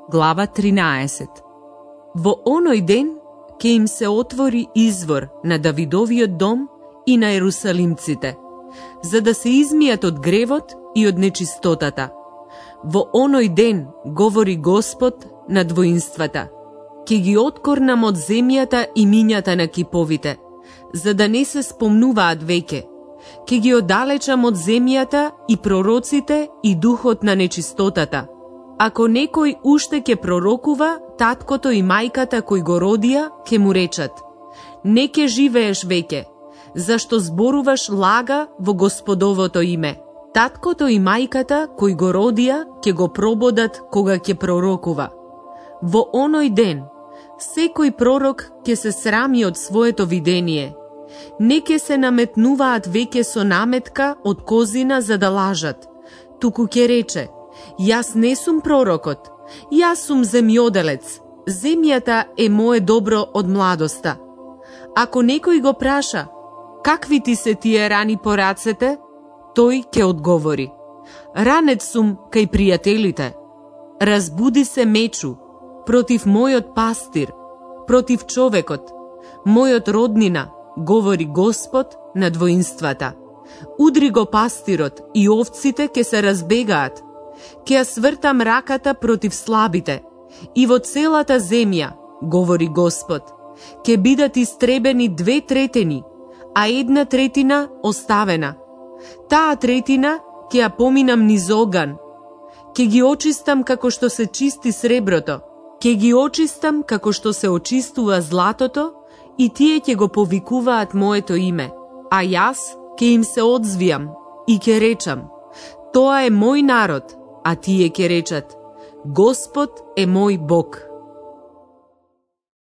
глава 13. Во оној ден ќе им се отвори извор на Давидовиот дом и на ерусалимците, за да се измијат од гревот и од нечистотата. Во оној ден, говори Господ над воинствата, ќе ги откорнам од земјата и мињата на киповите, за да не се спомнуваат веќе. Ќе ги оддалечам од земјата и пророците и духот на нечистотата. Ако некој уште ќе пророкува, таткото и мајката кои го родија ќе му речат: не ќе живееш веќе, зашто зборуваш лага во Господовото име. Таткото и мајката кои го родија ќе го прободат кога ќе пророкува. Во оној ден, секој пророк ќе се срами од своето видение. Не ќе се наметнуваат веќе со наметка од козина за да лажат, туку ќе рече: јас не сум пророкот, јас сум земјоделец, земјата е мое добро од младоста. Ако некој го праша: какви ти се тие рани по рацете? Тој ќе одговори: ранет сум кај пријателите. Разбуди се мечу против мојот пастир, против човекот, мојот роднина, говори Господ над воинствата. Удри го пастирот и овците ќе се разбегаат. Ќе ја свртам раката против слабите и во целата земја, говори Господ, ќе бидат истребени 2/3, а 1/3 оставена. Таа третина ќе ја поминам низ оган. Ќе ги очистам како што се чисти среброто, ќе ги очистам како што се очистува златото, и тие ќе го повикуваат моето име, а јас ќе им се одзвијам и ќе речам: тоа е мој народ, а тие ќе речат: Господ е мој Бог.